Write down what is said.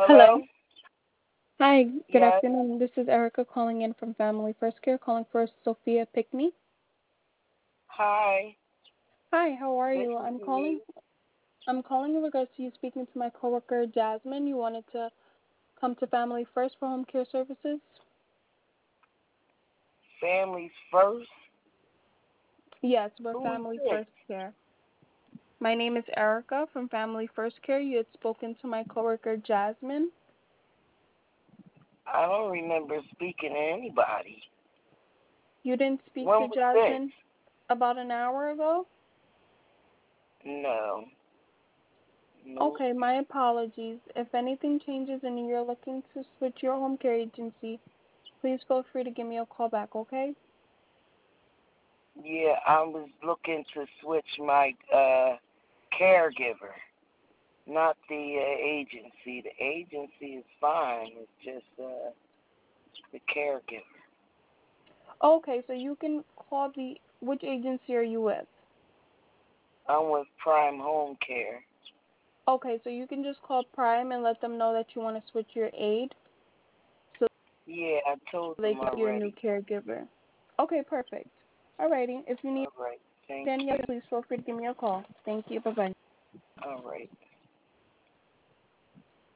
Hello. Hello? Hi, good Yes. afternoon. This is Erica calling in from Family First Care, calling for Sophia Pickney. Hi. Hi, how are This you? is I'm me. calling I'm calling in regards to you speaking to my coworker Jasmine. You wanted to come to Family First for home care services? Families first. Yes, we're Who is Family this? First Care. My name is Erica from Family First Care. You had spoken to my coworker Jasmine. I don't remember speaking to anybody. You didn't speak When to was this? Jasmine about an hour ago? No. Nope. Okay, my apologies. If anything changes and you're looking to switch your home care agency, please feel free to give me a call back, okay? Yeah, I was looking to switch my caregiver, not the agency. The agency is fine. It's just the caregiver. Okay, so you can call which agency are you with? I'm with Prime Home Care. Okay, so you can just call Prime and let them know that you want to switch your aide so Yeah, I told they them can get your new already. caregiver. Okay, perfect. Alrighty, if you need All right. Thank any you. help, please feel free to give me a call. Thank you. Bye-bye. All right.